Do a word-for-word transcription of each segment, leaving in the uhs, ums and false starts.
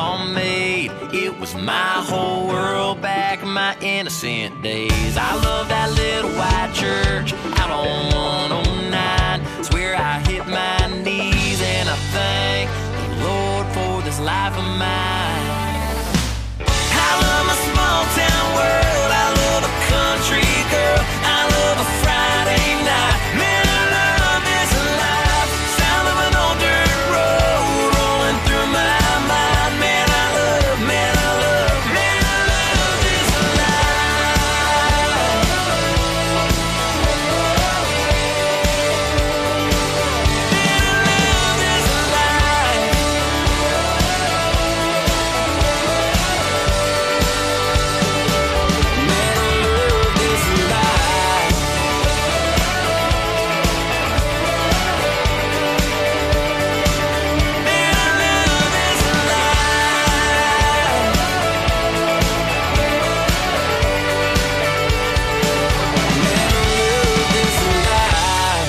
all made. It was my whole world back in my innocent days. I love that little white church out on one oh nine. Swear I hit my knees and I thank the Lord for this life of mine. I love my small town world. I love a country girl. I love a Friday night. Man, I love this life. Sound of an old dirt road rolling through my mind. Man, I love, man, I love, man, I love this life. Man, I love this life. Man, I love this life. Man, I love this life. Man, I love this life.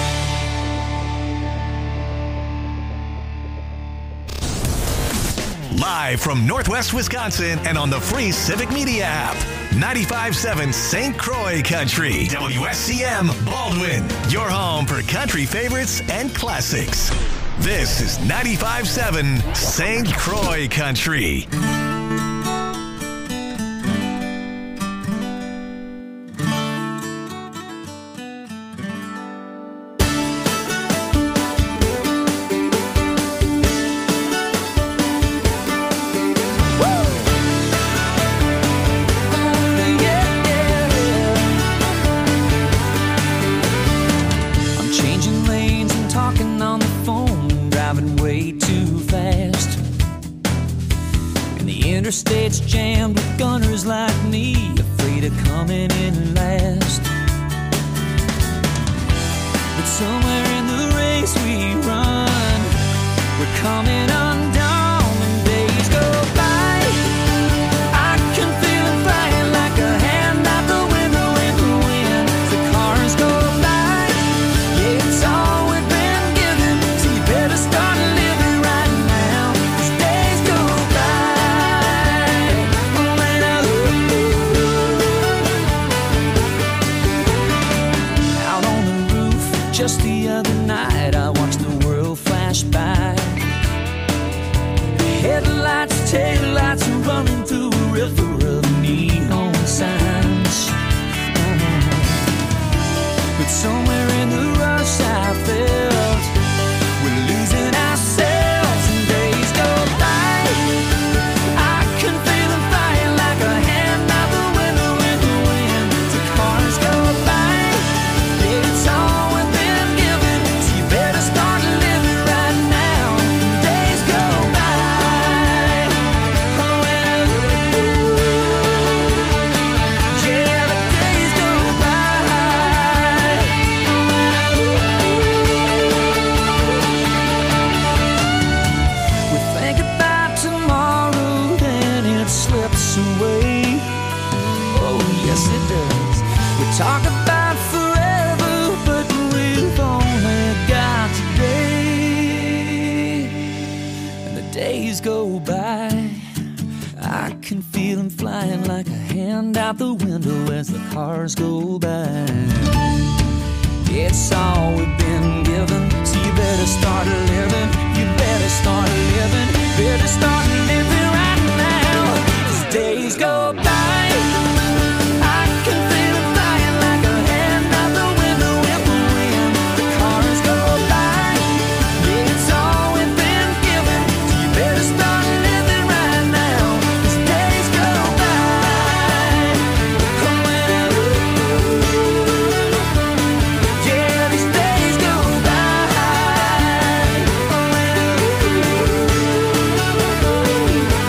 Live from Northwest Wisconsin and on the free Civic Media app. ninety-five point seven Saint Croix Country. W S C M Baldwin. Your home for country favorites and classics. This is ninety-five point seven Saint Croix Country. I'm changing lanes and talking on the phone, driving way too fast. And the interstate's jammed with gunners like me, afraid of coming in last. But somewhere in the race we run, we're coming undone and days go by. I can feel it flying like a hand out the window in the wind. The cars go by. Yeah, it's all we've been given, so you better start living right now. 'Cause days go by. Oh, and I love you. Out on the roof just the other night, I watched the world flash by. Headlights, taillights are running through a river of neon signs. Oh. But somewhere in the rush I felt we're losing ourselves and days go by. I can feel them flying like a hand out the window in the wind. The cars go by. Yeah, it's all we've been given, so you better start living right now. Days go by. Oh, and I love you. Yeah, the days go by. Oh, and I love you. We think about tomorrow, then it slips away. Oh, yes, it does. We talk about forever, but we've only got today. And the days go by. I can feel them flying like a hand out the window as the cars go by. It's all we've been given, so you better start living. You better start living. Better start living right now. 'Cause days go by. I can feel it flying like a hand out the window in the wind. The cars go by. Yeah, it's all we've been given, so you better start living right now. 'Cause days go by. Oh, and I love you. Yeah, these days go by. Oh, and I love you.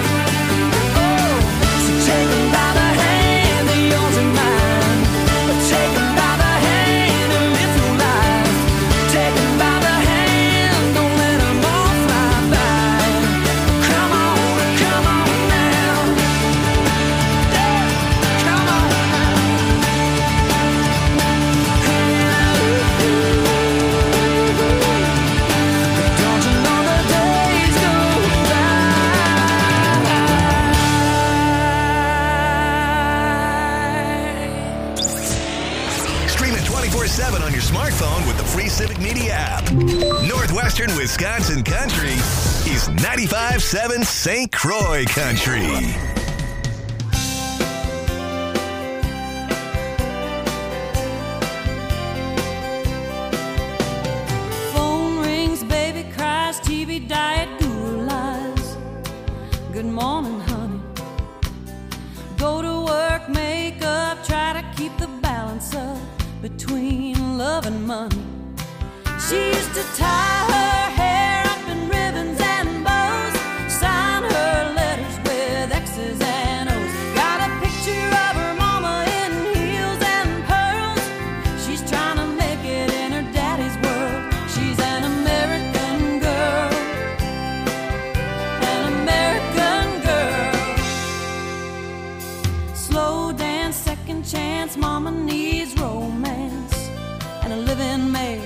smartphone with the free Civic Media app. Northwestern Wisconsin Country is ninety-five point seven Saint Croix Country. Phone rings, baby cries, T V diet, guru lies. Good morning, honey. Go to work, make up, try to keep the balance up between love and money. She used to tie her hair up in ribbons and bows, sign her letters with X's and O's. Got a picture of her mama in heels and pearls. She's trying to make it in her daddy's world. She's an American girl, an American girl. Slow dance, second chance, mama needs romance and a living maid.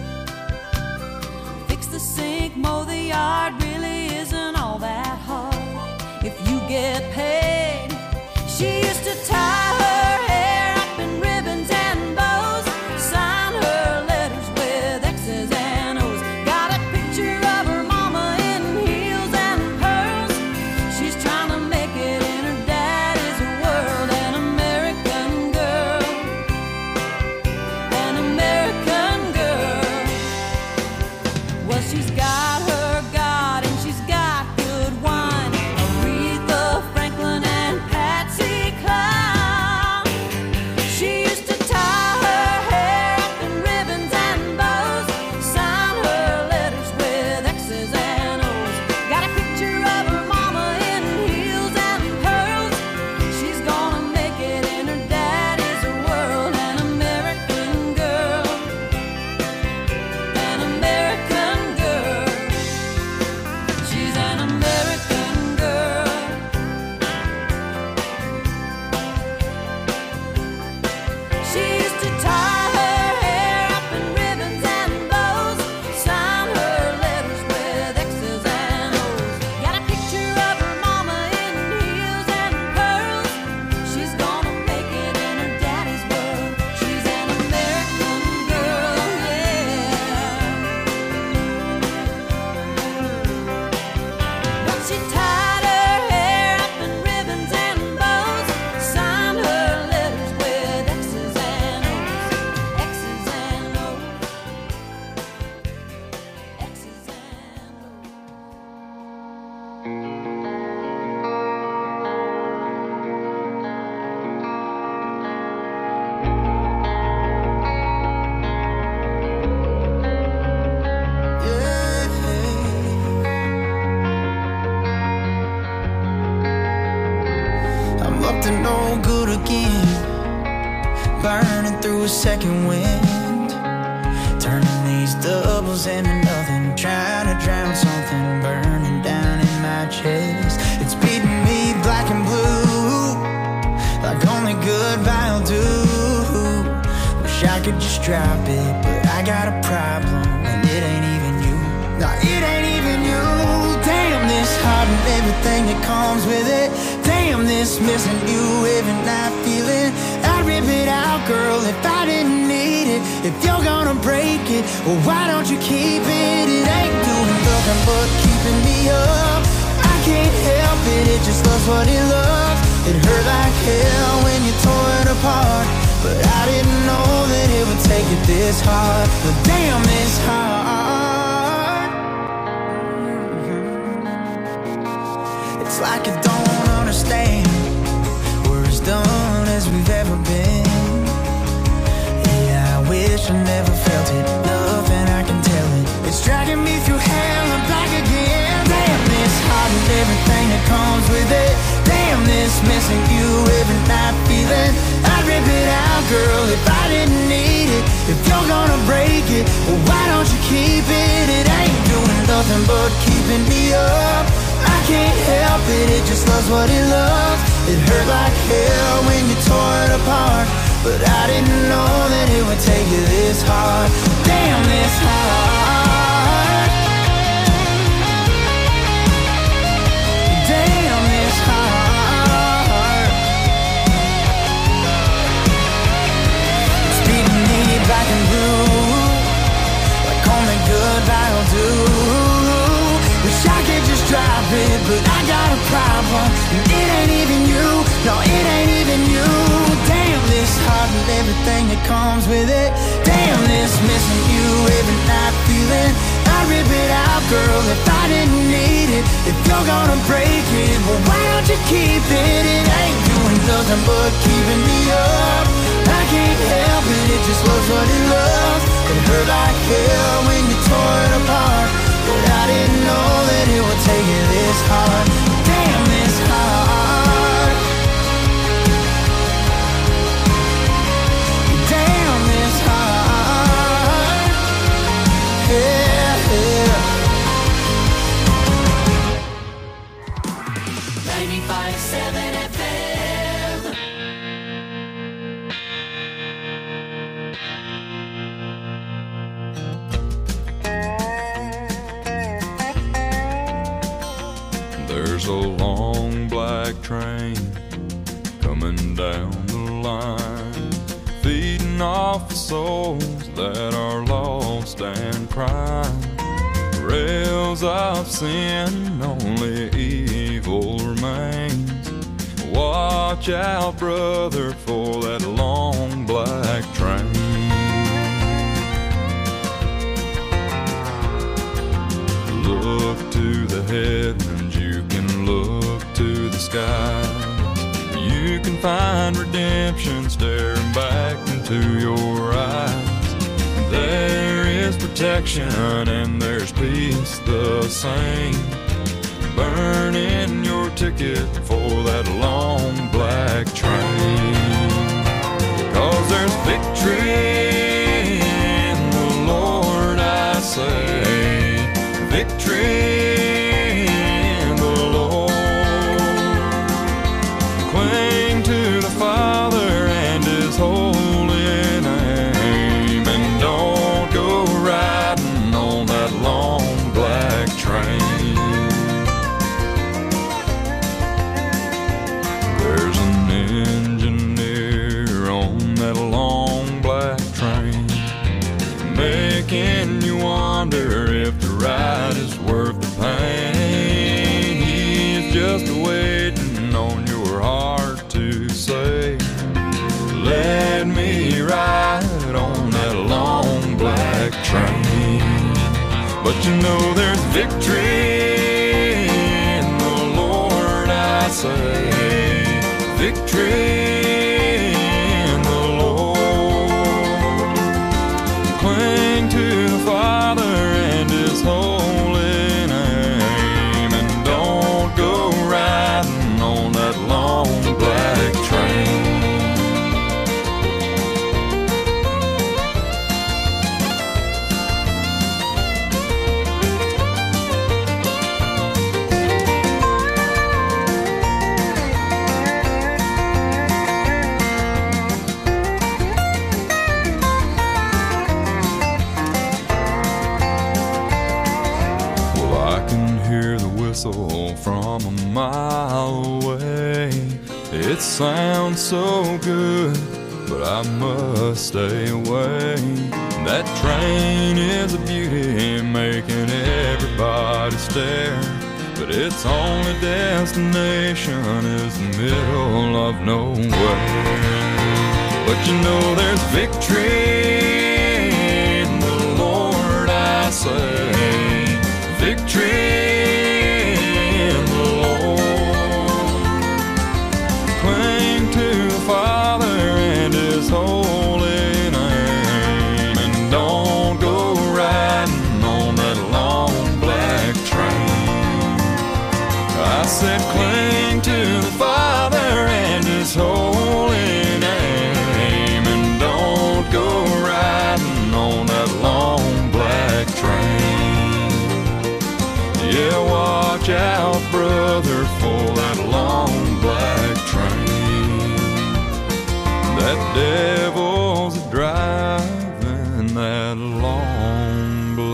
Fix the sink, mow the yard, really isn't all that hard if you get paid. She used to tie her hair up in ribbons and bows, sign her letters with X's and O's. Got a picture of her mama in heels and pearls. She's trying to make it in her daddy's world. An American girl, an American girl. Well, she's got her God and she's got good wine. Aretha Franklin and Patsy Cline. She used to tie her hair up in ribbons and bows, sign her letters with X's and O's. Got a picture of her mama in heels and pearls. She's gonna make it in her daddy's world. An American girl, an American girl. She's an American girl. She used to tie her hair up in ribbons and bows, sign her letters with X's and O's. Got a picture of her mama in heels and pearls. She's gonna make it in her daddy's world. She's an American girl, yeah. But she tied her hair up in ribbons and bows, signed her letters with X's and O's, X's and O's, X's and O's. I'm up to no good again, burning through a second wind, turning these doubles into nothing, trying to drown something burning down in my chest. It's beating me black and blue, like only goodbye will do. Wish I could just drop it, but I got a problem, and it ain't even you. No, it ain't even you. Damn, this heart and everything that comes with it. Damn, this missing you every night feeling. I'd rip it out, girl, if I didn't need it. If you're gonna break it, well, why don't you keep it? It ain't doing nothing but keeping me up. I can't help it, it just loves what it loves. It hurt like hell when you tore it apart, but I didn't know that it would take it this hard. But damn, this hard. It's like I don't understand. We're as done as we've ever been. Yeah, I wish I never felt it. Nothing I can tell it. It's dragging me through hell and back again. Damn, this heart and everything that comes with it. Damn, this missing you every night feeling. I'd rip it out, girl, if I didn't need it. If you're gonna break it, well, why don't you keep it? It ain't doing nothing but keeping me up. I can't help it, it just loves what it loves. It hurt like hell when you tore it apart, but I didn't know that it would take you this hard. Damn, this hard. Damn, this hard. It's beating me black and blue, with it. Damn, this missing you every night feeling. I'd rip it out, girl, if I didn't need it. If you're gonna break it, well, why don't you keep it? It ain't doing nothing but keeping me up. I can't help it, it just loves what it loves. It hurt like hell when you tore it apart, but I didn't know that it would take it this hard. Damn, this hard. Damn, this hard. Yeah, yeah. ninety-five point seven F M. There's a long black train coming down the line, feeding off the souls that are lost and crying. Rails of sin, only evil remains. Watch out, brother, for that long black train. Look to the heavens, you can look to the skies. You can find redemption staring back into your eyes. There is protection and there's peace the same. Burning your ticket for that long black train. 'Cause there's victory in the Lord, I say. Victory in the Lord. Cling to the Father and His holy name, and don't go riding on that long black train. There's an engineer on that long black train, making you wonder if the ride is worth the pain. He's just waiting on your heart to say, let me ride on that long black train. But you know there's victory in the Lord, I say. Victory in the Lord. Cling to the Father and His holy name, and don't go riding on that long black train. From a mile away, it sounds so good, but I must stay away. That train is a beauty, making everybody stare, but its only destination is the middle of nowhere. But you know there's victory in the Lord, I say. Victory in the Lord. Cling to the Father and His holy name, and don't go riding on that long black train. I said cling to the Father and His holy name, and don't go riding on that long black train. Yeah, watch out, brother, for that long black train. That devil's driving that long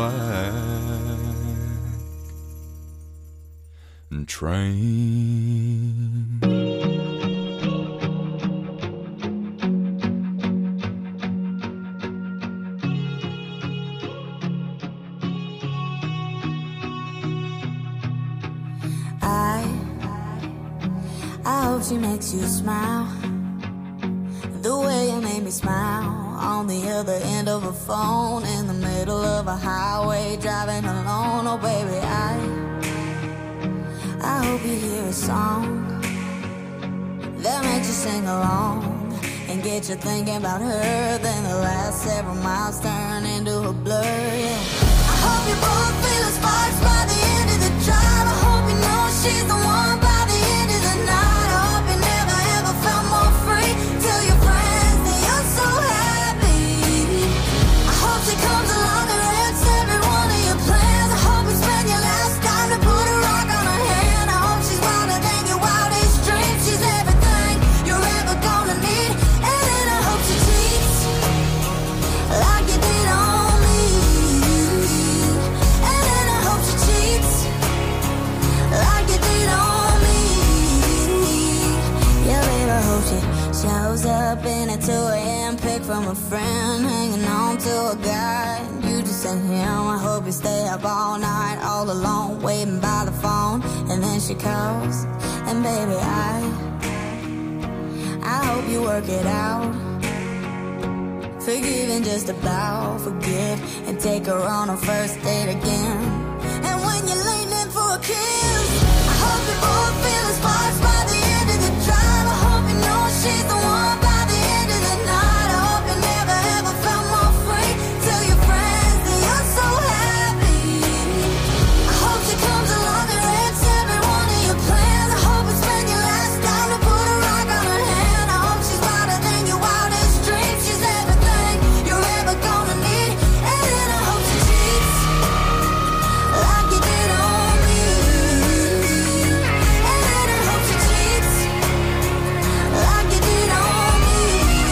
black train. She makes you smile the way day you made me smile. On the other end of a phone, in the middle of a highway, driving alone. Oh baby, I I hope you hear a song that makes you sing along and get you thinking about her. Then the last several miles turn into a blur, yeah. I hope you both feel the sparks by the end of the drive. I hope you know she's the one by the end of the night. I hope you never ever felt more free. Tell your friends that you're so happy. I hope she comes along and wrecks every one of your plans. I hope you spend your last time to put a rock on her hand. I hope she's wilder than your wildest dreams. She's everything you're ever gonna need. And then I hope she cheats like you did on me. And then I hope she cheats like you did on me. Yeah, babe, I hope she shows up in a two a.m. pic from a friend, hanging on to a guy. You just sent him. I hope you stay up all night, all alone, waiting by the phone. And then she calls, and baby, I I hope you work it out. Forgive and just about forget, and take her on a first date again. And when you're leaning in for a kiss, I hope you both feel the sparks by the end of the drive. I hope you know she's the one by the end of the night. I hope you never ever felt more free. Tell your friends that you're so happy. I hope she comes along and wrecks every one of your plans. I hope you spend your last time to put a rock on her hand. I hope she's wilder than your wildest dreams. She's everything you're ever gonna need. And then I hope she cheats like you did on me. And then I hope she cheats like you did on me.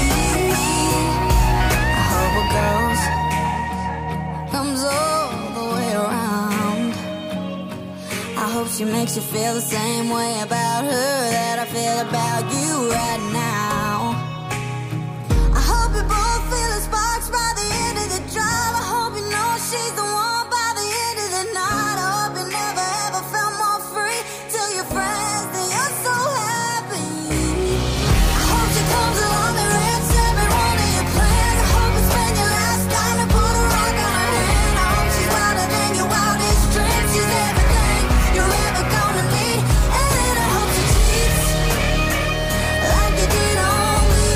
I hope a girl's comes all the way around. I hope she makes you feel the same way about her that I feel about you right now. I hope you both feel the sparks by the end of the drive. I hope you know she's the one by the end of the night. I hope you never ever felt more free. Tell your friends that you're so happy. I hope she comes along and wrecks every one of your plans. I hope you spend your last time to put a rock on her hand. I hope she's wilder than your wildest dreams. She's everything you're ever gonna need. And then I hope she cheats like you did on me.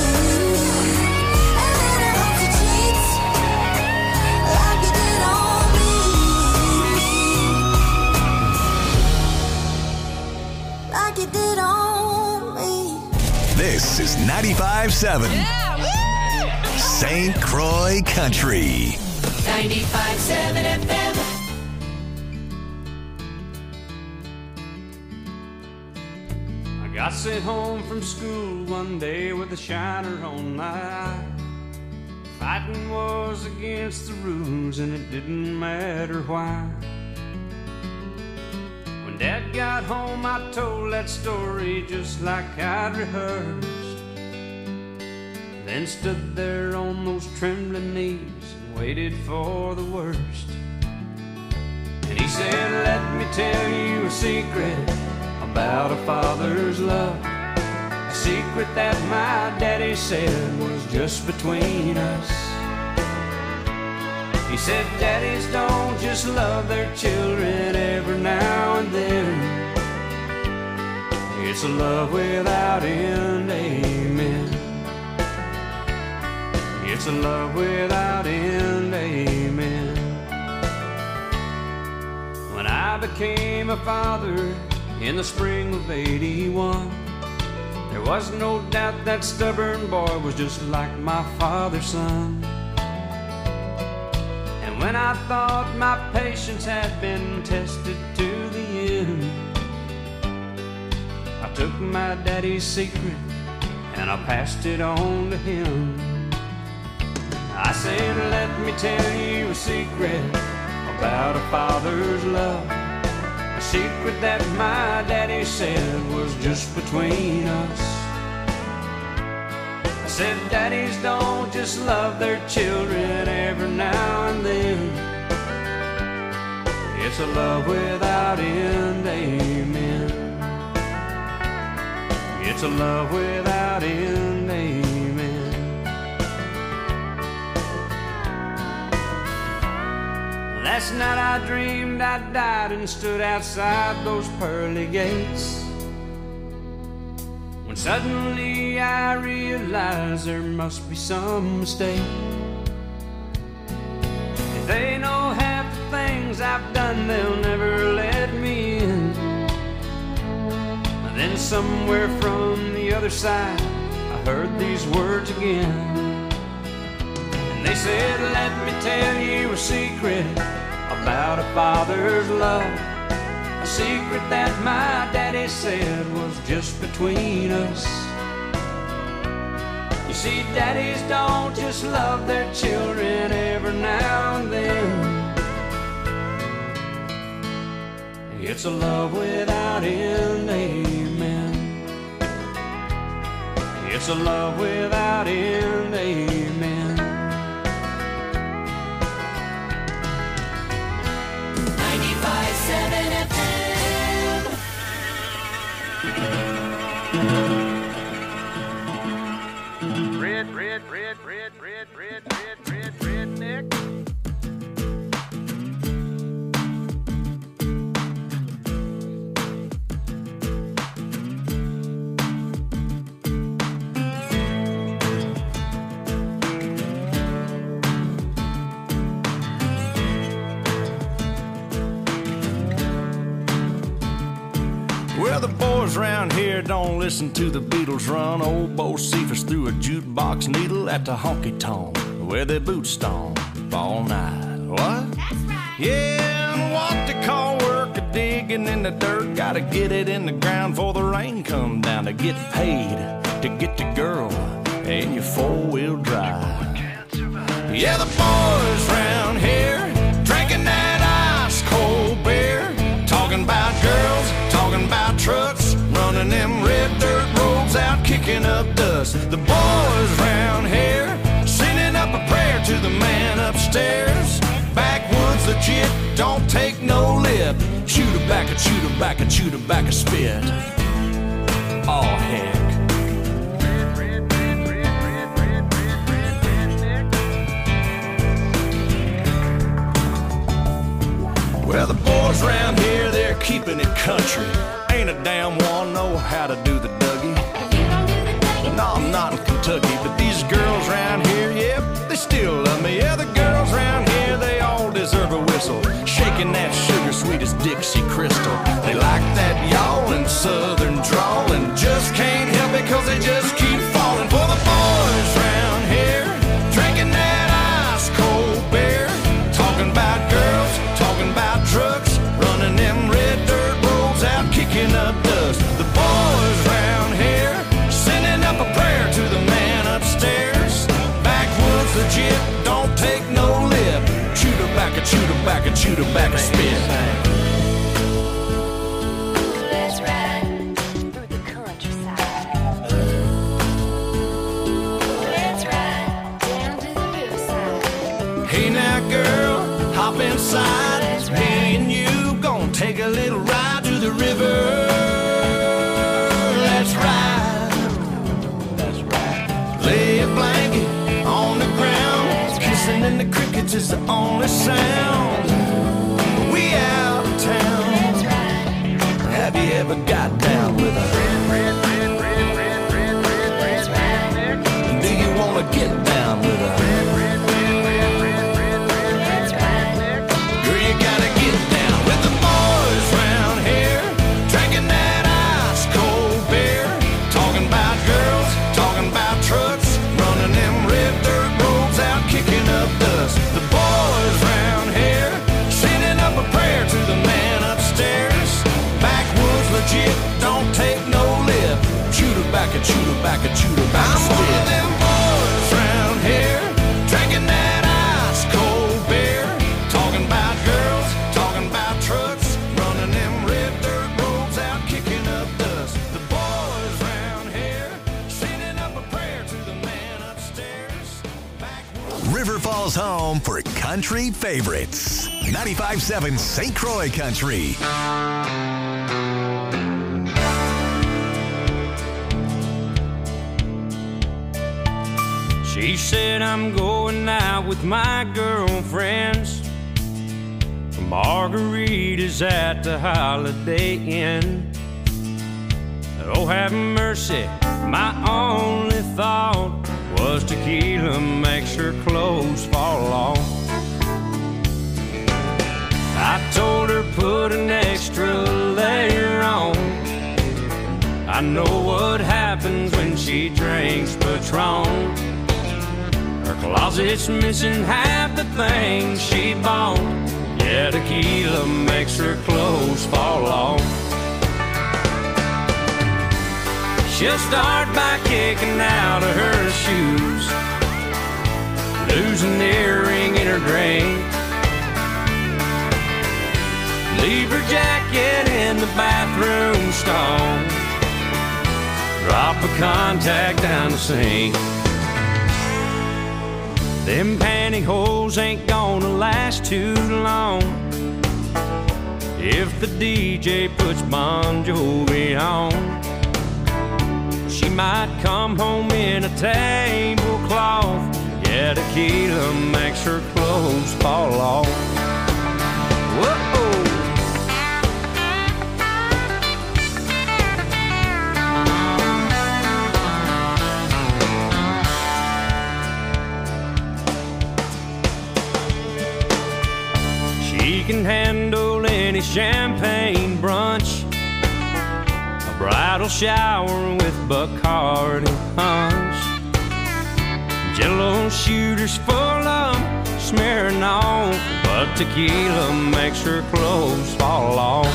And then I hope she cheats like you did on me. Like you did on me. This is ninety-five seven Saint Croix Country. ninety-five seven F M. I got sent home from school one day with a shiner on my eye. Fighting was against the rules and it didn't matter why. When Dad got home I told that story just like I'd rehearsed. Then stood there on those trembling knees and waited for the worst. And he said, let me tell you a secret about a father's love. A secret that my daddy said was just between us. He said, daddies don't just love their children every now and then. It's a love without end, amen. It's a love without end, amen. When I became a father in the spring of eighty-one, there was no doubt that stubborn boy was just like my father's son. And when I thought my patience had been tested to the end, I took my daddy's secret and I passed it on to him. I said, let me tell you a secret about a father's love. A secret that my daddy said was just between us. I said, daddies don't just love their children every now and then. It's a love without end, amen. It's a love without end, amen. Last night I dreamed I died and stood outside those pearly gates, when suddenly I realized there must be some mistake. If they know half the things I've done, they'll never let me in. Then somewhere from the other side I heard these words again. And they said, let me tell you a secret about a father's love, a secret that my daddy said was just between us. You see, daddies don't just love their children every now and then. It's a love without end, amen. It's a love without end, amen. ninety-five seven F M. Red, red, red, red, red, red, red, red, redneck. Well, the boys round here don't listen to the Beatles run. Old Bo Cephas threw a jukebox needle at the honky-tonk where they boot stomp all night. What? That's right. Yeah, and what they call work a digging in the dirt. Gotta get it in the ground before the rain come down to get paid, to get the girl in your four-wheel drive. Yeah, the boys round here drinking that ice-cold beer, talking about girls, talking about trucks, running them red dirt roads out, kicking up dust. The boys round here sending up a prayer to the man upstairs. Backwoods legit, don't take no lip. Shoot her back and shoot her back and shoot her back a spit. Oh heck. Well, the boys round here, they're keeping it country. Ain't a damn one know how to do the Dougie. You don't do the Dougie? No, I'm not in Kentucky, but these girls round here, yep, they still love me. Yeah, the girls round here, they all deserve a whistle, shaking that sugar sweet as Dixie Crystal. They like that yawling southern drawl and just can't help it cause they just keep falling for the boys round here, drinking that ice cold beer, talking about girls, talking about trucks, running them red dirt roads out, kicking up dust. The boys round here sending up a prayer to the man upstairs. Backwoods legit, don't take no lip. Shoot her back and shoot her back and shoot her back a spit. Let's ride through the countryside. Let's ride down to the riverside. Hey now girl, hop inside. Me and you gon' take a little ride to the river. Let's ride. That's right. Lay a blanket on the ground. Kissing in the crickets is the only sound. We out of town. Let's ride. Have you ever got down with a Let's ride. Do you wanna get down with a Let's ride. Girl, you gotta get down with the boys round here, drinking that ice cold beer, talking about girls, talking about trucks, running them red dirt roads out, kicking up dust. The boys round here sending up a prayer to the man upstairs. Backwoods legit, don't take no lip. Shoot her back and shoot her back and shoot her back. I'm one of them boys round here, drinking that ice cold beer, talking about girls, talking about trucks, running them red dirt roads out, kicking up dust. The boys round here sending up a prayer to the man upstairs. Backwoods. River Falls home for country favorites. ninety-five seven Saint Croix Country. She said I'm going out with my girlfriends. margaritas at the Holiday Inn. Oh, have mercy, my only thought was tequila makes her clothes fall off. I told her put an extra layer on. I know what happens when she drinks Patron. Her closet's missing half the things she bought. Yeah, tequila makes her clothes fall off. She'll start by kicking out of her shoes, lose an earring in her drink, leave her jacket in the bathroom stall, drop a contact down the sink. Them pantyhose ain't gonna last too long if the D J puts Bon Jovi on. She might come home in a tablecloth. Yeah, tequila makes her clothes fall off. Whoa! She can handle any champagne brunch, a bridal shower with Bacardi punch, Jello shooters full of smearing off, but tequila makes her clothes fall off.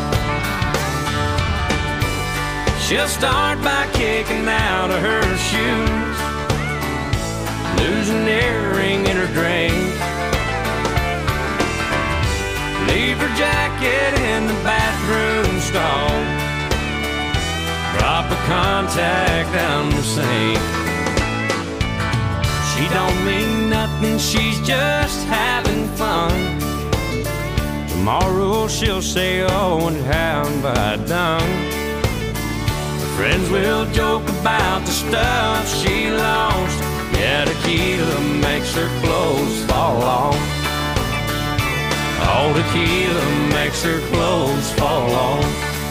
She'll start by kicking out of her shoes, lose an earring in her drink, leave her jacket in the bathroom stall, drop a contact down the sink. She don't mean nothing, she's just having fun. Tomorrow she'll say, oh, and how have I done? Her friends will joke about the stuff she lost. Yeah, tequila makes her clothes fall off. All tequila makes her clothes fall off.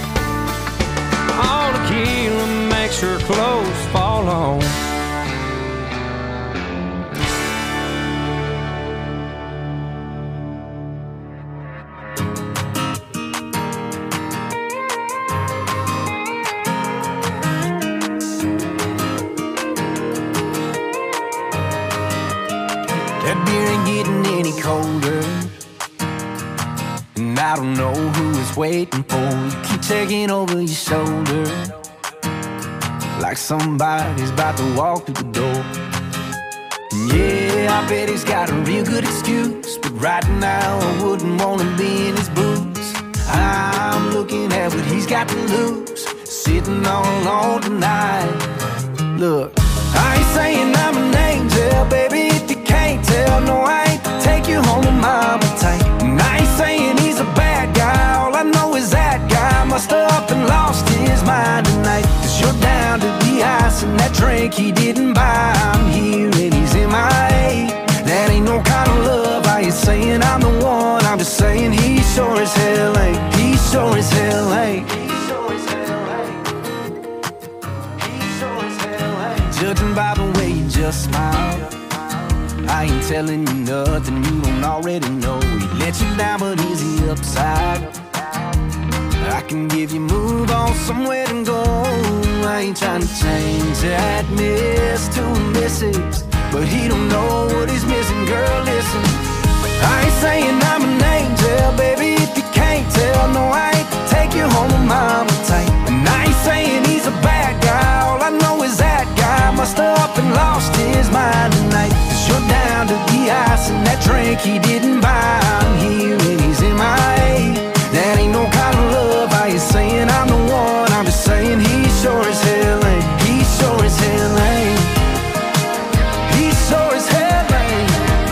All tequila makes her clothes fall off. That beer ain't getting any colder, and I don't know who is waiting for you. Keep checking over your shoulder, like somebody's about to walk through the door. And yeah, I bet he's got a real good excuse, but right now I wouldn't wanna be in his boots. I'm looking at what he's got to lose, sitting all alone tonight. Look, I ain't saying I'm an angel, baby, if you can't tell. No, I ain't take you home to mama tight. And I ain't saying he's a bad guy, all I know is that guy must have up and lost his mind tonight. Cause you're down to the ice and that drink he didn't buy. I'm here and he's in my A. That ain't no kind of love, I ain't saying I'm the one, I'm just saying he sure as hell ain't. He sure as hell ain't. Judging by the way you just smile, I ain't telling you nothing you don't already know. He let you down, but is he upside? I can give you move on somewhere to go. I ain't trying to change that miss to a missus, but he don't know what he's missing, girl, listen. I ain't saying I'm an angel, baby, if you can't tell. No, I ain't take you home to mama tight. And I ain't saying he's a bad guy, all I know is that guy must have up and lost his mind tonight. Cause you're down to the ice and that drink he didn't buy. I'm here and he's in my A. That ain't no kind of love, I ain't saying I'm the one, I'm just saying he sure as hell ain't. He sure as hell ain't. He sure as hell ain't.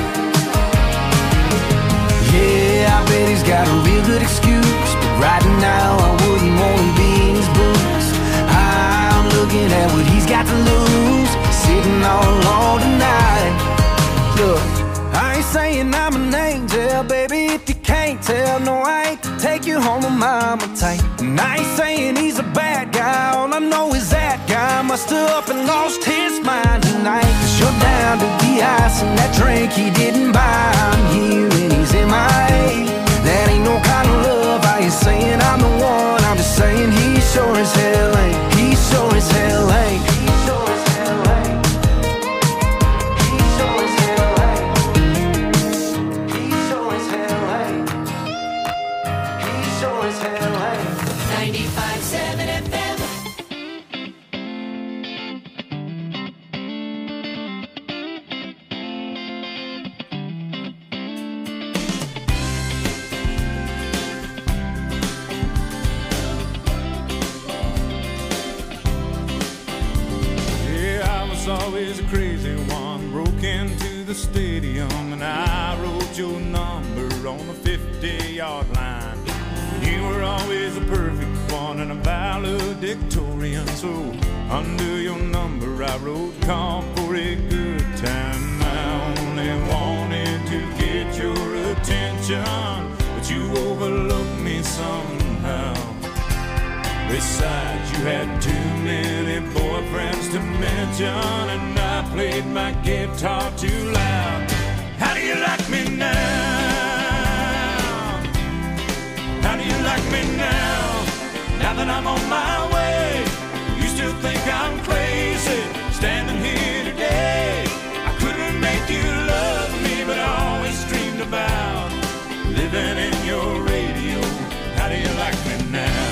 Yeah, I bet he's got a real good excuse, but right now I wouldn't wanna be in his boots. I'm looking at what he's got to lose, sitting all alone tonight. Look, I ain't saying I'm an angel, baby, if you can't tell. No, I ain't to take you home to mama tight. And I ain't saying he's a bad guy, all I know is that guy must have up and lost his mind tonight. Cause you're down to the ice and that drink he didn't buy. I'm here and he's in my A. That ain't no kind of love, I ain't saying I'm the one, I'm just saying he sure as hell ain't. He sure as hell ain't. He sure as hell ain't. He sure as hell ain't. He sure as hell ain't. He sure as hell ain't. ninety-five point seven F M. Always a crazy one, broke into the stadium and I wrote your number on the fifty-yard line. You were always a perfect one and a valedictorian, so under your number I wrote call for a good time. I only wanted to get your attention, but you overlooked me somehow. Besides, you had too many boyfriends to mention, and I played my guitar too loud. How do you like me now? How do you like me now? Now that I'm on my way, you still think I'm crazy, standing here today. I couldn't make you love me, but I always dreamed about living in your radio. How do you like me now?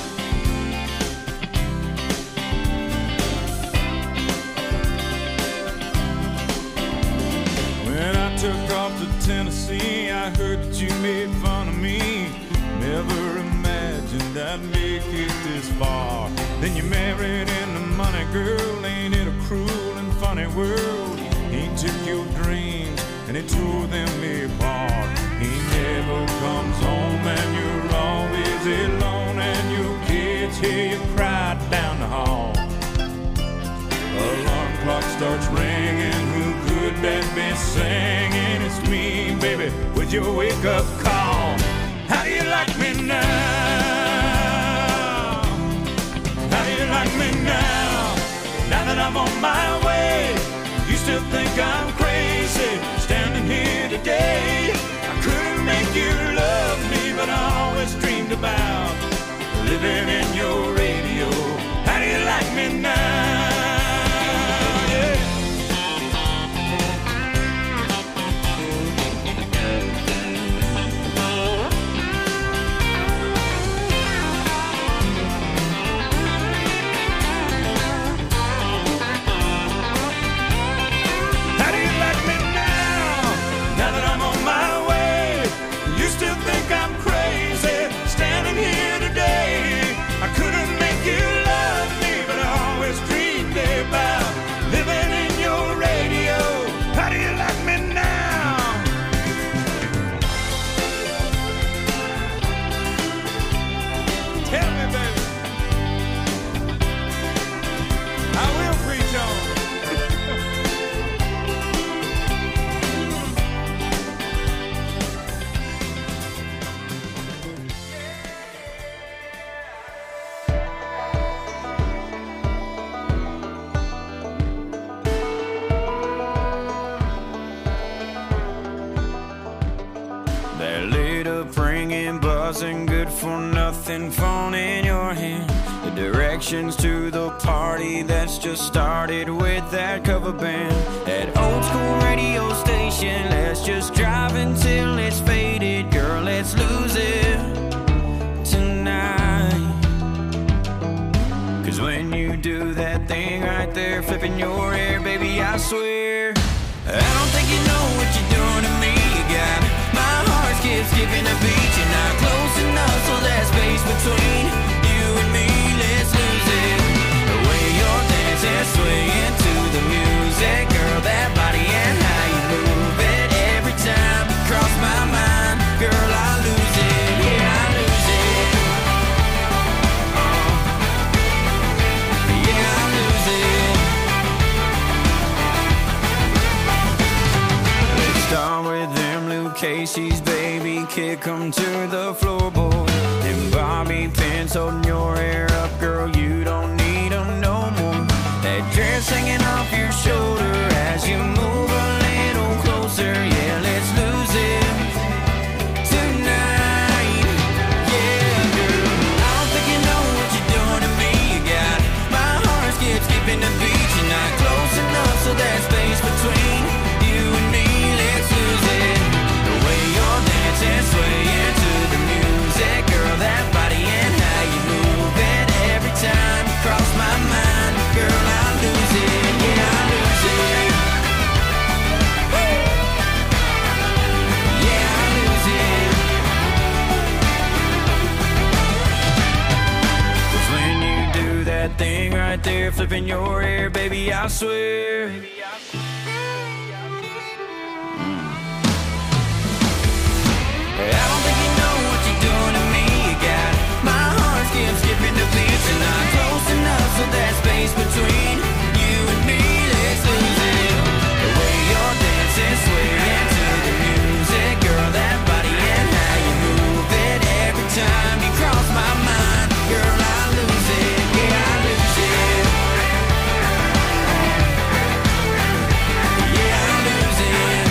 Took off to Tennessee, I heard that you made fun of me. Never imagined I'd make it this far. Then you married into money, girl. Ain't it a cruel and funny world? He took your dreams and he tore them apart. He never comes home and you're always alone, and your kids hear you cry down the hall. Alarm clock starts ringing, who could that be singing? It's me, baby, with your wake-up call. How do you like me now? How do you like me now? Now that I'm on my way, you still think I'm crazy, standing here today. I couldn't make you love me, but I always dreamed about living in your radio. How do you like me now? Good for nothing phone in your hand. The directions to the party that's just started with that cover band. That old school radio station, let's just drive until it's faded. Girl, let's lose it tonight. Cause when you do that thing right there, flipping your hair, baby, I swear I don't think you know what you're doing to me. You got my heart skips skipping a beat. You're not close enough, so that space between you and me, let's lose it. The way you're dancing, swaying to the music, girl, that body and how you move it. Every time you cross my mind, girl, I lose it. Yeah, I lose it. Uh, yeah, I lose it. Let's start with kick 'em to the floorboard. Them bobby pins holding your hair up, girl, you don't need 'em no more. That dress hanging off your shoulder as you move a little closer. Yeah, let's lose it tonight. Yeah, girl, I don't think you know what you're doing to me. You got my heart skip skipping the beat. You're not close enough, so there's space between you and me. Let's lose it. The way you're dancing, swaying to the music, girl, that body and how you move it. Every time you cross my mind, girl, I lose it. Yeah, I lose it. Woo! Yeah, I lose it. 'Cause when you do that thing right there, flipping your hair, baby, I swear. I don't think you know what you're doing to me. You got my heart skip skipping the beats. You're not close enough, so there's space between you and me. Let's lose it. The way you're dancing, swaying to the music, girl, that body and how you move it. Every time you cross my mind, girl, I lose it. Yeah, I lose it. Yeah, I lose it.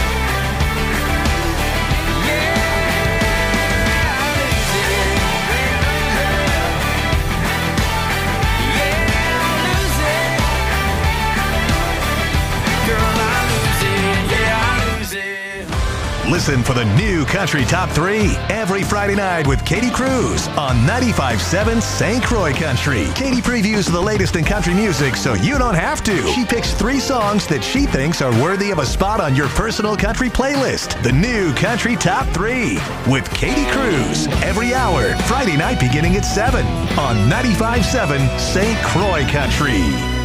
Listen for the new Country Top three every Friday night with Katie Cruz on ninety-five point seven Saint Croix Country. Katie previews the latest in country music so you don't have to. She picks three songs that she thinks are worthy of a spot on your personal country playlist. The new Country Top three with Katie Cruz every hour, Friday night beginning at seven on ninety-five point seven Saint Croix Country.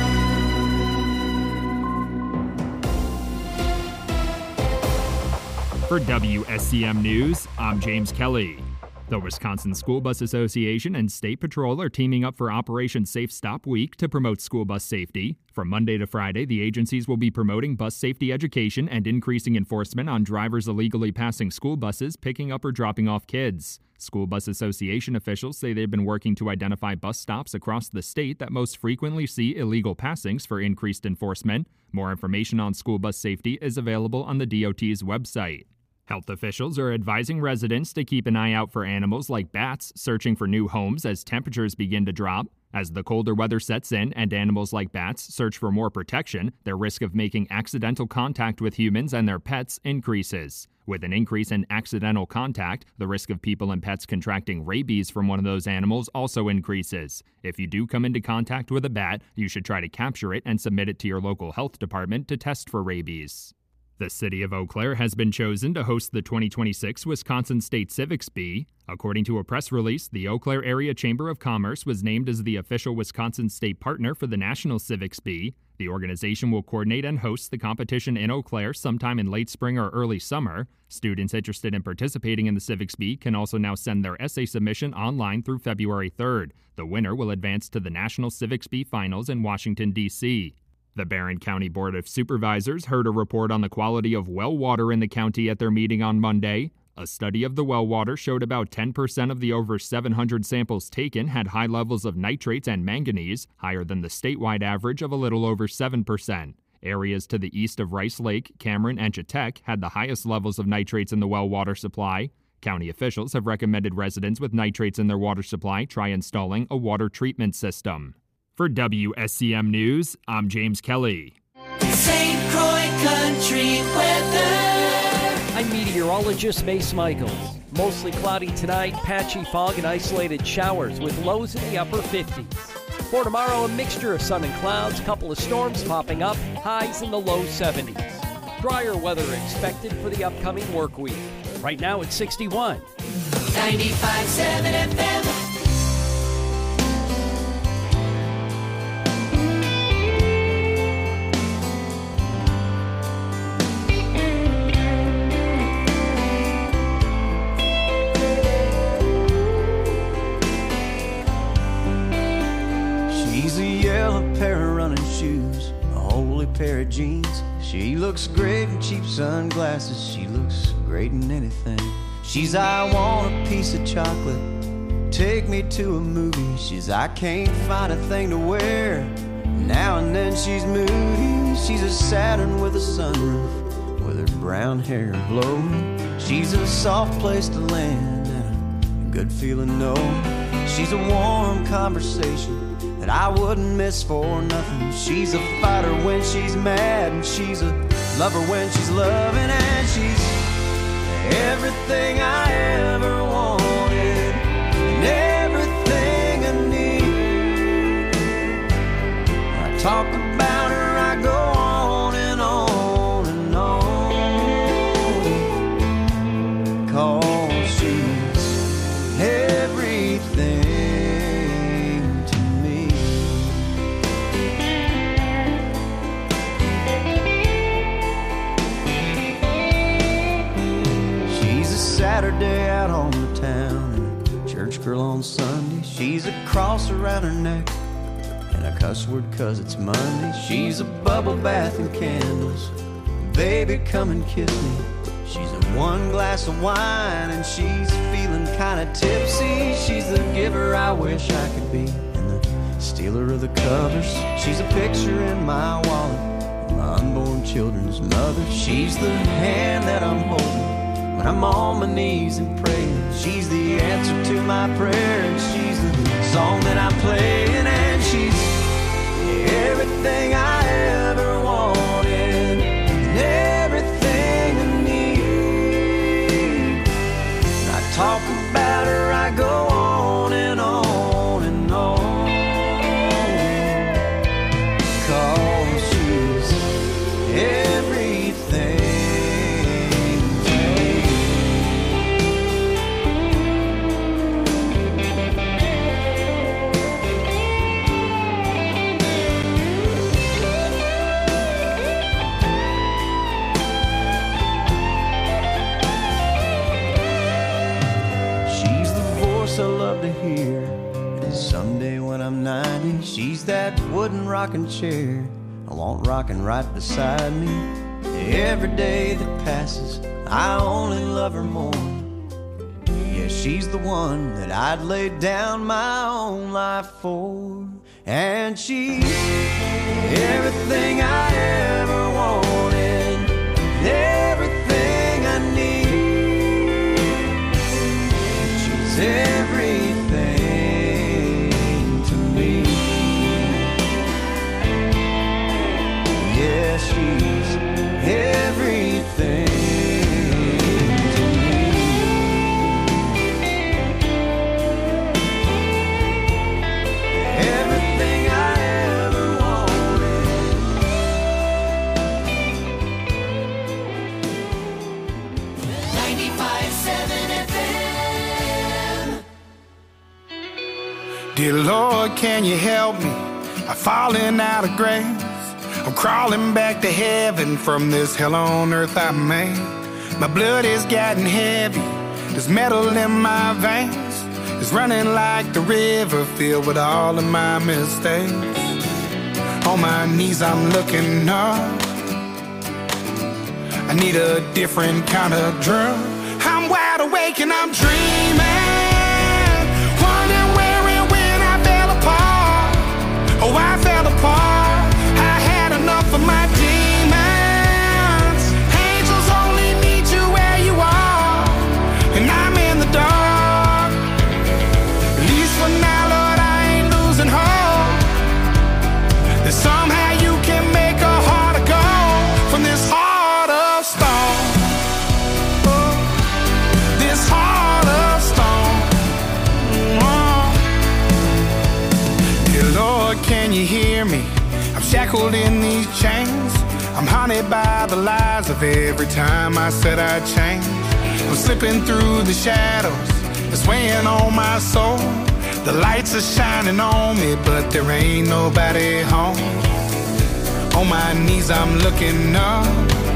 For W S C M News, I'm James Kelly. The Wisconsin School Bus Association and State Patrol are teaming up for Operation Safe Stop Week to promote school bus safety. From Monday to Friday, the agencies will be promoting bus safety education and increasing enforcement on drivers illegally passing school buses, picking up or dropping off kids. School Bus Association officials say they've been working to identify bus stops across the state that most frequently see illegal passings for increased enforcement. More information on school bus safety is available on the D O T's website. Health officials are advising residents to keep an eye out for animals like bats searching for new homes as temperatures begin to drop. As the colder weather sets in and animals like bats search for more protection, their risk of making accidental contact with humans and their pets increases. With an increase in accidental contact, the risk of people and pets contracting rabies from one of those animals also increases. If you do come into contact with a bat, you should try to capture it and submit it to your local health department to test for rabies. The city of Eau Claire has been chosen to host the twenty twenty-six Wisconsin State Civics Bee. According to a press release, the Eau Claire Area Chamber of Commerce was named as the official Wisconsin state partner for the National Civics Bee. The organization will coordinate and host the competition in Eau Claire sometime in late spring or early summer. Students interested in participating in the Civics Bee can also now send their essay submission online through February third. The winner will advance to the National Civics Bee Finals in Washington, D C The Barron County Board of Supervisors heard a report on the quality of well water in the county at their meeting on Monday. A study of the well water showed about ten percent of the over seven hundred samples taken had high levels of nitrates and manganese, higher than the statewide average of a little over seven percent. Areas to the east of Rice Lake, Cameron, and Chetek had the highest levels of nitrates in the well water supply. County officials have recommended residents with nitrates in their water supply try installing a water treatment system. For W S C M News, I'm James Kelly. Saint Croix Country weather. I'm meteorologist Mace Michaels. Mostly cloudy tonight, patchy fog and isolated showers with lows in the upper fifties. For tomorrow, a mixture of sun and clouds, couple of storms popping up, highs in the low seventies. Drier weather expected for the upcoming work week. Right now it's sixty-one. ninety-five point seven F M. Pair of jeans. She looks great in cheap sunglasses. She looks great in anything. She's, I want a piece of chocolate, take me to a movie. She's, I can't find a thing to wear. Now and then she's moody. She's a Saturn with a sunroof, with her brown hair blowing. She's a soft place to land and a good feeling, no. She's a warm conversation that I wouldn't miss for nothing. She's a fighter when she's mad, and she's a lover when she's loving, and she's everything I ever wanted and everything I need. I talk about her, I go on and on and on, 'cause she's everything to me. She's a Saturday out on the town and a church girl on Sunday. She's a cross around her neck and a cuss word 'cause it's Monday. She's a bubble bath and candles, baby come and kiss me. She's a one glass of wine and she's feeling kinda tipsy. She's the giver I wish I could be and the stealer of the covers. She's a picture in my wallet, my unborn children's mother. She's the hand that I'm holding when I'm on my knees and praying. She's the answer to my prayer, and she's the song that I'm playing, and she's everything I ever wanted and everything I need. And I talk about her, I go on and on and on, 'cause she's everything. I love to hear, and someday when I'm ninety, she's that wooden rocking chair I want rocking right beside me. Every day that passes, I only love her more. Yeah, she's the one that I'd lay down my own life for, and she's everything I ever wanted, everything I need. She's everything to me. Yeah, she's everything to me. Everything I ever wanted. ninety-five seven F M. Dear Lord, can you help me? I'm falling out of grace. I'm crawling back to heaven from this hell on earth I made. My blood is getting heavy. There's metal in my veins. It's running like the river filled with all of my mistakes. On my knees I'm looking up. I need a different kind of drug. I'm wide awake and I'm dreaming, wondering where and when I fell apart. Oh, I fell apart. I had enough of my demons. Angels only meet you where you are, and I'm in the dark. At least for now, Lord, I ain't losing hope that somehow you can make a heart of gold from this heart of stone. Oh, this heart of stone. Oh. Dear Lord, can you hear me? I'm shackled in these chains. I'm haunted by the lies of every time I said I'd change. I'm slipping through the shadows, it's weighing on my soul. The lights are shining on me, but there ain't nobody home. On my knees I'm looking up.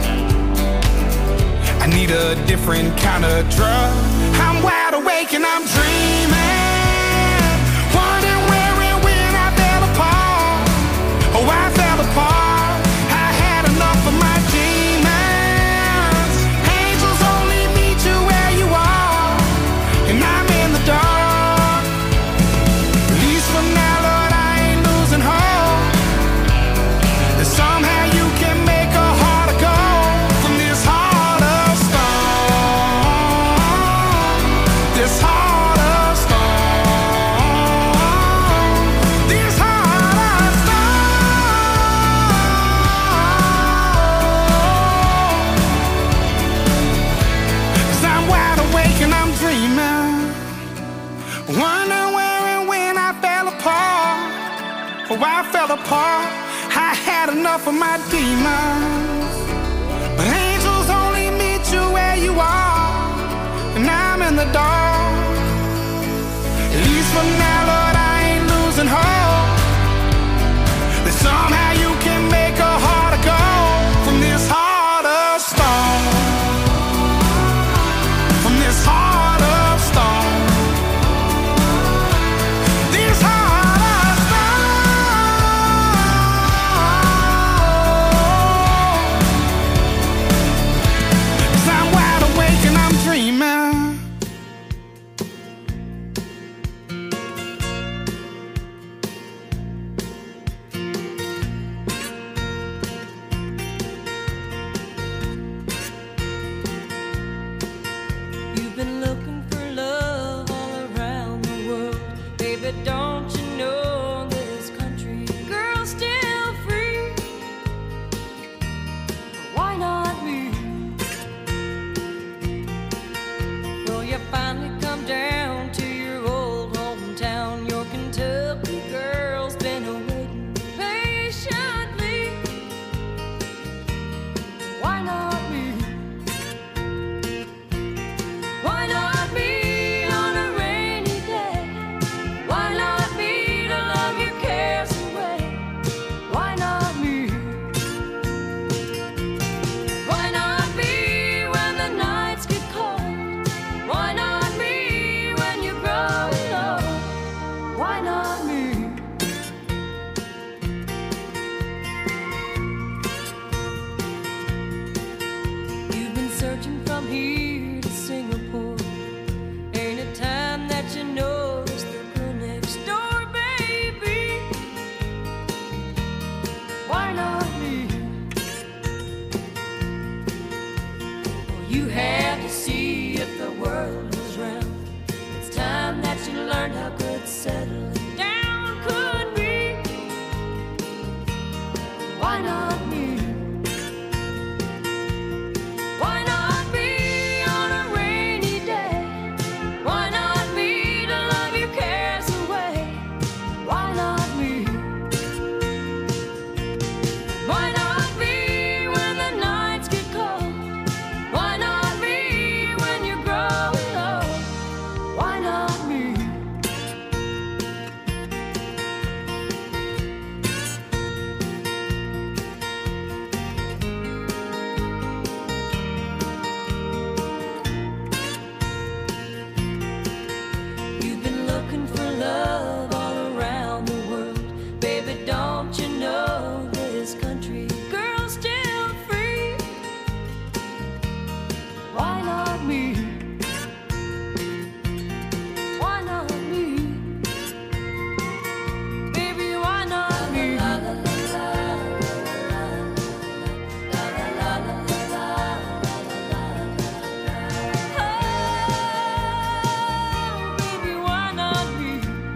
I need a different kind of drug. I'm wide awake and I'm dreaming, wondering where and when I fell apart. Oh, I fell apart. I had enough of my demons. Angels only meet you where you are, Oh, I fell apart. I had enough of my demons. But angels only meet you where you are, and I'm in the dark. At least for now, Lord, I ain't losing hope that somehow you can make a heart of gold from this heart of stone. From this heart of stone. This heart of stone. 'Cause I'm wide awake and I'm dreaming. You've been looking for love all around the world. Baby, don't you know this country girl's still free? Why not me? Well, you finally come down to your old hometown. Your Kentucky girl's been awaiting patiently. Why not me? Why not me on a rainy day? Why not me to love your cares away? Why not me? Why not me when the nights get cold? Why not me when you grow old? Why not me? You've been searching from here to Singapore. Ain't it time that you notice the girl next door, baby? Why not me? Well, you have to see if the world was round. It's time that you learned how good settling down could be. Why not me? Why not me on a rainy day? Why not me to love your cares away? Why not me? Why not me when the nights get cold? Why not me when you're growing old? Why not me? You've been looking for love all around the world. Baby, don't you know this country girl's still free? Why not me? Why not me? Baby, why not me? Oh, baby, why not me?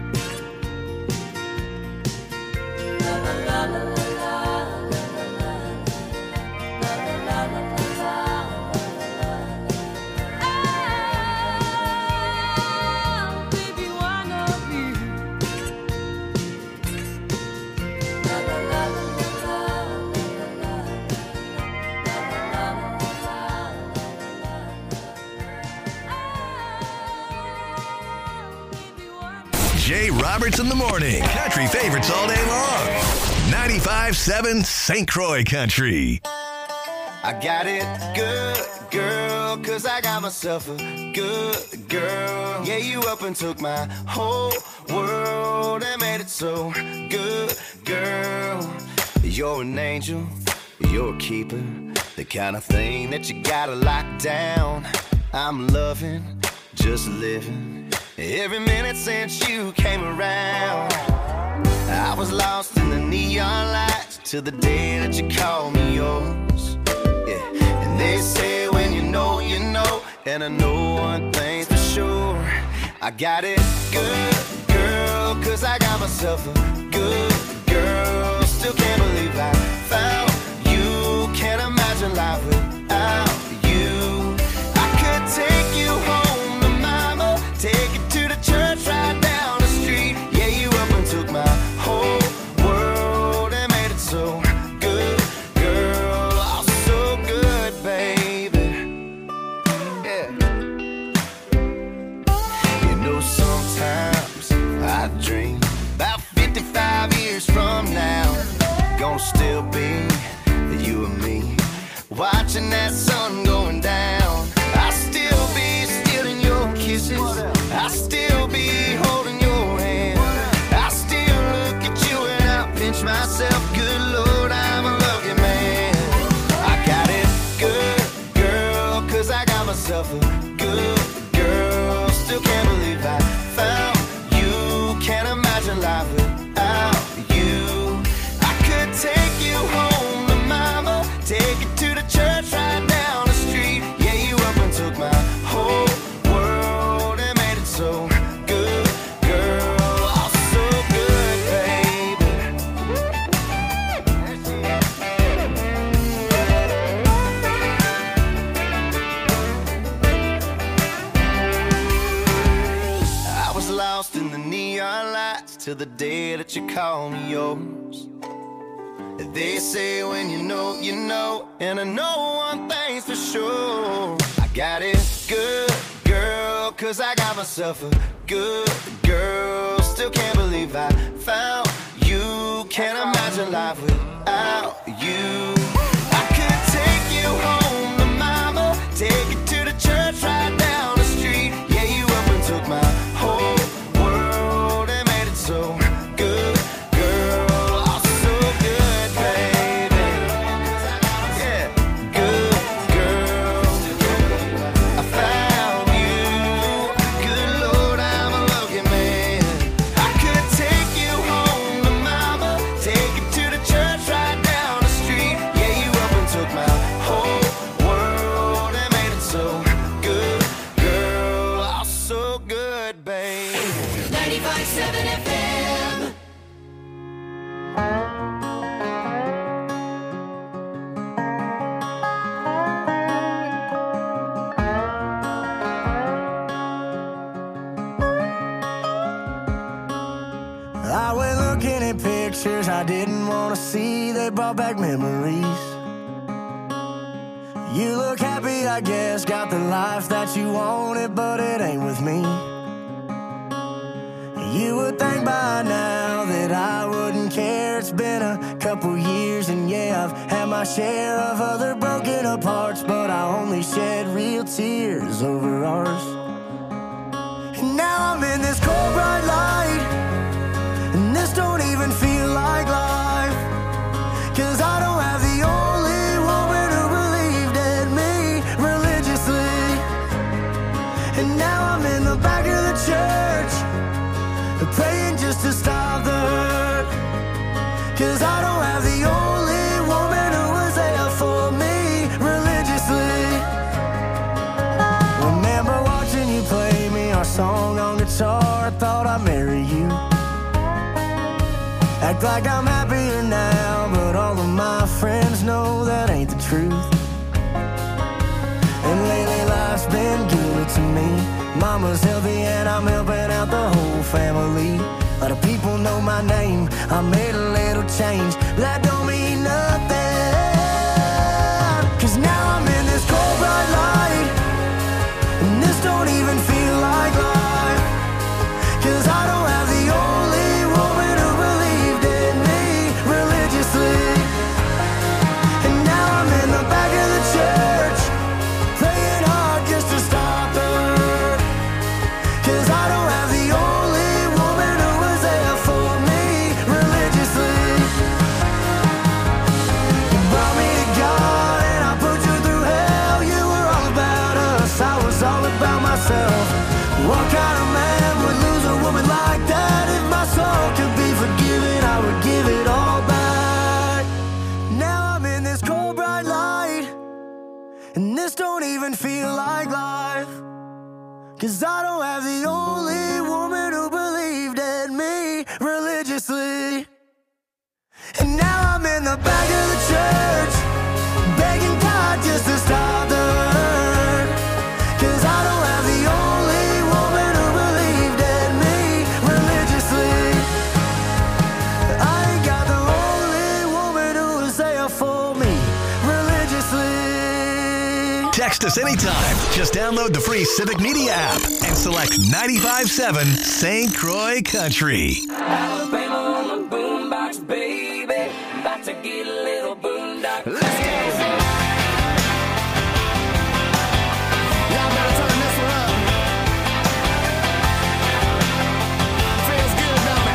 Oh, baby, why not me? Jay Roberts in the morning. Country favorites all day long. ninety-five seven Saint Croix Country. I got it good, girl, cause I got myself a good girl. Yeah, you up and took my whole world and made it so good, girl. You're an angel, you're a keeper, the kind of thing that you gotta lock down. I'm loving, just living, every minute since you came around. I was lost in the neon lights till the day that you called me yours. Yeah, and they say when you know, you know, and I know one thing's for sure. I got it good, girl, cause I got myself a good girl. Still can't believe I found you, can't imagine life without you. I could take you home to mama, take you to the church right down the street. Yeah, you up and took my whole world. still be you and me, watching that sun going down. I'll still be stealing your kisses, I'll still be holding your hand. I'll still look at you and I'll pinch myself. Good Lord, I'm a lucky man. I got it good, girl, cause I got myself a good girl. Still can't believe I found you. Can't imagine life without you. I could take you home to mama, take you to the church right down the street. Yeah, you up and took my whole world and made it so good, girl. Oh, so good, baby. I was lost in the neon lights till the day that you called me yours. They say when you know, you know, and I know one thing's for sure. I got it good, girl, cause I got myself a good girl. Still can't believe I found you. Can't imagine life without you. I could take you home to mama, take you to the church right down the street. Yeah, you up and took my whole world and made it so good, girl. Oh, so good, baby. Yeah, good girl. I found you. Good Lord, I'm a lucky man. I could take you home to mama, take you to the church right down the street. Yeah, you up and took my whole world and made it so good, girl. Oh, so good, babe. ninety-five point seven F M. I went looking at pictures I didn't want to see. They brought back memories. You look happy, I guess. Got the life that you wanted, but it ain't with me. You would think by now that I wouldn't care. It's been a couple years, and yeah, I've had my share of other broken apart, but I only shed real tears over ours. And now I'm in this cold bright light, and this don't even feel like life, 'cause I don't have the only woman who believed in me religiously. And now I'm in the back of the church, praying just to stop the hurt, 'cause I don't have the only woman who was there for me religiously. Remember watching you play me our song on guitar, I thought I'd marry you. Act like I'm happier now, but all of my friends know that ain't the truth. And lately life's been good to me. Mama's healthy and I'm helping out the whole family. A lot of people know my name, I made a little change, but that don't mean nothing, 'cause now I'm in this cold bright light, and this don't even feel like life, 'cause I don't have the only woman who believed in me religiously. And now I'm in the back of the church, praying hard just to stop the hurt, 'cause I don't have the only woman who was there for me religiously. You brought me to God and I put you through hell. You were all about us, I was all about myself. What kind of man would lose a woman like that? If my soul could be forgiven, I would give it all back. Now I'm in this cold bright light, and this don't even feel like life, 'cause I don't have the only woman who believed in me religiously. And now I'm in the back of the church, begging God just to stop the hurt, 'cause I don't have the only woman who believed in me religiously. I ain't got the only woman who was there for me religiously. Text us anytime. Just download the free Civic Media app and select ninety-five point seven Saint Croix Country. Alabama on the boombox, baby. About to get a little boondock. Let's go. Y'all better turn this one up. Feels good, don't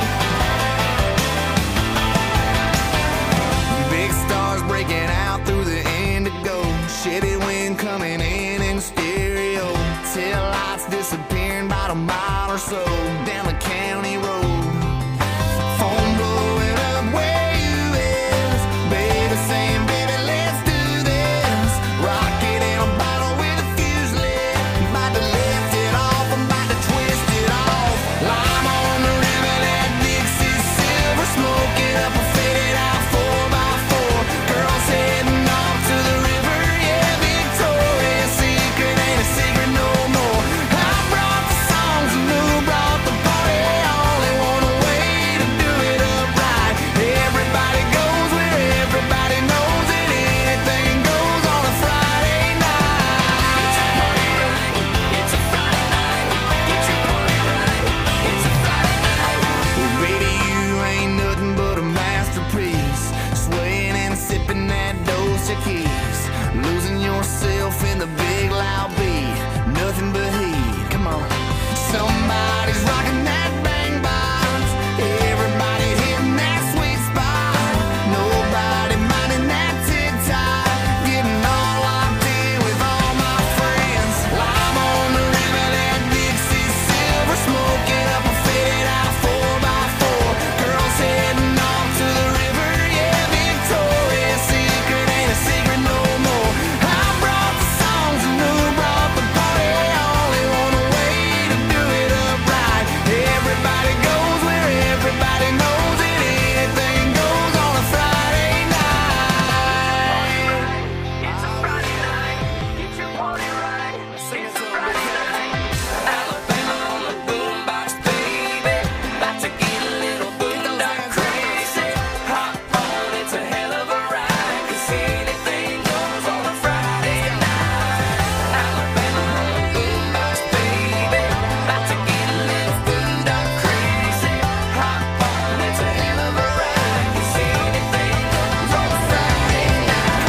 it? Big stars breaking out through the indigo. Shitty wind coming in in stereo. Tail lights disappearing about a mile or so down the county road. Phone blowing up where you is. Baby saying, baby, let's do this. Rocket in a bottle with a fuse lit. I'm about to lift it off, I'm about to twist it off. Lime on the river, that Dixie silver. Smoking up a faded out four by four. Girls heading off to the river, yeah, Victoria's Secret ain't a secret no more. I brought the songs and who brought the party. Only want a way to do it up right. Everybody goes where everybody knows it. Anything goes on a Friday night. It's a party right. It's a Friday night. Get your party right. It's a Friday night. Well, baby, you ain't nothing but a masterpiece. Swaying and sipping that Dose Keys. Losing yourself in the big loud beat. Nothing but heat. Come on. Somebody's rocking that bang box. Everybody hitting that sweet spot. Nobody minding that tick-tock. Getting all locked in with all my friends. Lime on the river, that Dixie silver. Smoking up a faded out four by four. Girls heading off to the river, yeah, Victoria's Secret ain't a secret no more. I brought the songs and who brought the party. Only want a way to do it up right. Everybody goes where everybody knows it. Anything goes on a Friday night. It's a Friday night. Get your party right. Sing it to 'em, Alabama on the boombox, baby. About to get a little boondock crazy. Hop on, it's a hell of a ride. 'Cause anything goes on a Friday night. Alabama on the boombox, baby. About to get a little boondock crazy. Hop on, it's a hell of a ride. 'Cause anything goes on a Friday night.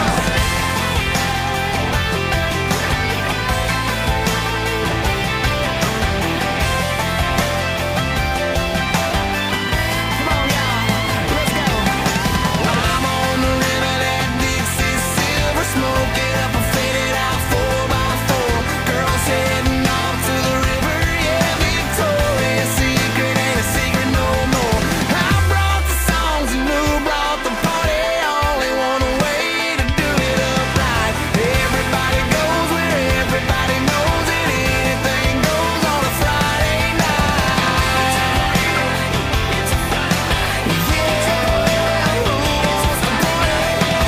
Come on, y'all. Let's go. Lime on the river, that Dixie silver. Smoking up a faded out four by four. Girls heading off to the river, yeah, Victoria's Secret ain't a secret no more. I brought the songs and who brought the party. Only want a way to do it up right. Everybody goes where everybody knows it. Anything goes on a Friday night. It's a Friday night. Yeah, who wants to party?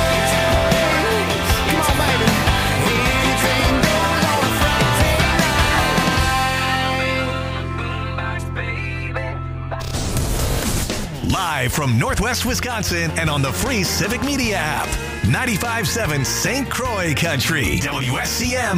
Come on, baby. Anything goes on a Friday night. Live from Northwest Wisconsin and on the free Civic Media app. ninety-five point seven Saint Croix Country. W S C M